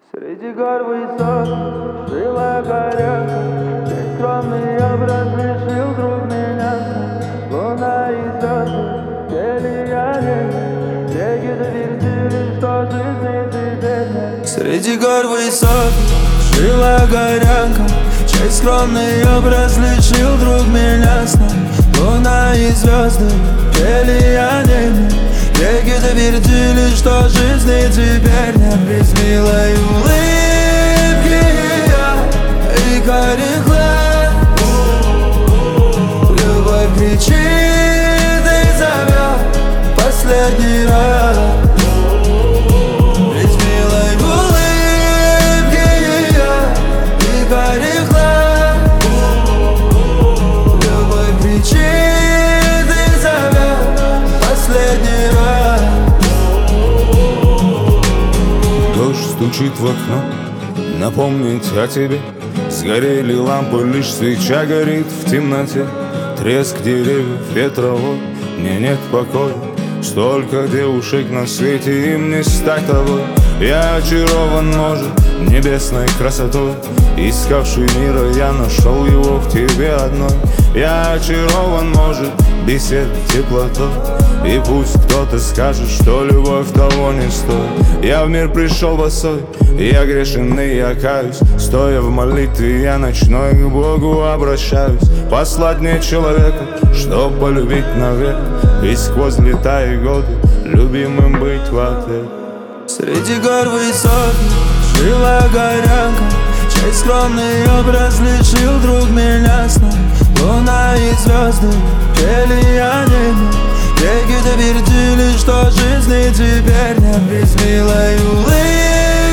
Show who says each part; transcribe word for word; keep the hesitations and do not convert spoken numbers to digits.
Speaker 1: Среди гор высот жила горянка, чей скромный образ лишил друг меня сна. Луна и звезды пели о небе, реки твердили, что жизни теперь нет. Среди гор высот жила горянка, чей скромный образ лишил друг меня сна. Луна и звезды пели о небе, реки твердили, что жизни теперь нет. Без милой улыбки и карих глаз любовь кричит и зовет последний раз. Без милой улыбки и карих глаз любовь кричит и зовет последний раз.
Speaker 2: Дождь стучит в окно, напомнить о тебе. Сгорели лампы, лишь свеча горит в темноте. Треск деревьев, ветровой, мне нет покоя. Столько девушек на свете, им не стать тобой. Я очарован, может, небесной красотой. Искавший мира, я нашел его в тебе одной. Я очарован, может, бесед теплотой. И пусть кто-то скажет, что любовь того не стоит. Я в мир пришел босой, я грешен и я каюсь. Стоя в молитве, я ночной к Богу обращаюсь. Послать мне человека, чтоб полюбить навек, и сквозь лета и годы любимым быть в ответ.
Speaker 1: Среди гор высот жила горянка, чей скромный образ лишил друг меня сна. Луна и звезды пели о небе, реки твердили, что жизни теперь нет. Без милой улыбки